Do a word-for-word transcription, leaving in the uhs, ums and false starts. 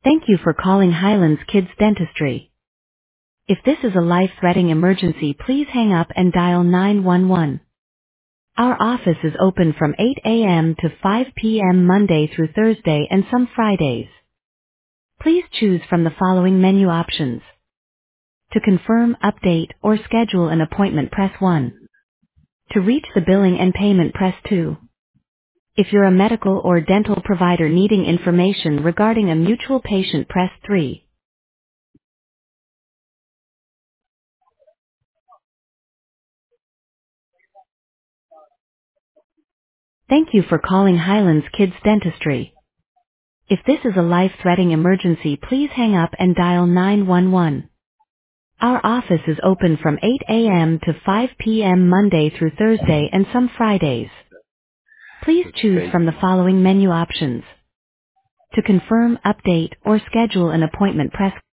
Thank you for calling Highlands Kids Dentistry. If this is a life-threatening emergency, please hang up and dial nine one one. Our office is open from eight a m to five p m Monday through Thursday and some Fridays. Please choose from the following menu options. To confirm, update, or schedule an appointment, press one. To reach the billing and payment, press two. If you're a medical or dental provider needing information regarding a mutual patient, press three. Thank you for calling Highlands Kids Dentistry. If this is a life-threatening emergency, please hang up and dial nine one one. Our office is open from eight a m to five p m Monday through Thursday and some Fridays. Please choose Okay. from the following menu options. To confirm, update, or schedule an appointment, press